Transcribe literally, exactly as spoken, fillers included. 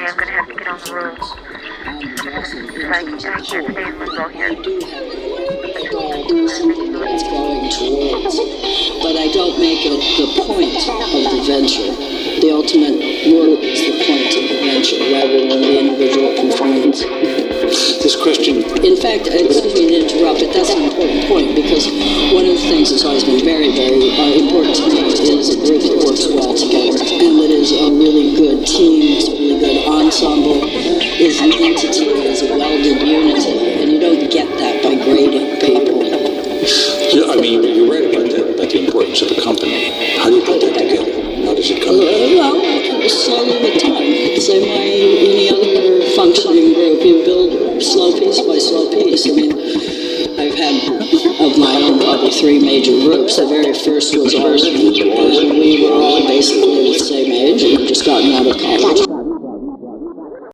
I'm going to have to get on the road. I, I can't stay in limbo here. It's going towards, but I don't make it the point of the venture. The ultimate work is the point of the venture, rather than the individual performance. This question... In fact, excuse me to interrupt, but that's an important point, because one of the things that's always been very, very uh, important to me is a group that works well together, and that is a really good team, is a really good ensemble, is an entity, is a welded unity, and you don't get that by grading people. Yeah, I mean, you're right about that, about the importance of a company. How do you put that together? How does it come together? Well, slowly with time. Same way any other functioning group, you build slow piece by slow piece. I mean, I've had of my own probably three major groups. The very first was ours, and we were all basically the same age, and had just gotten out of college.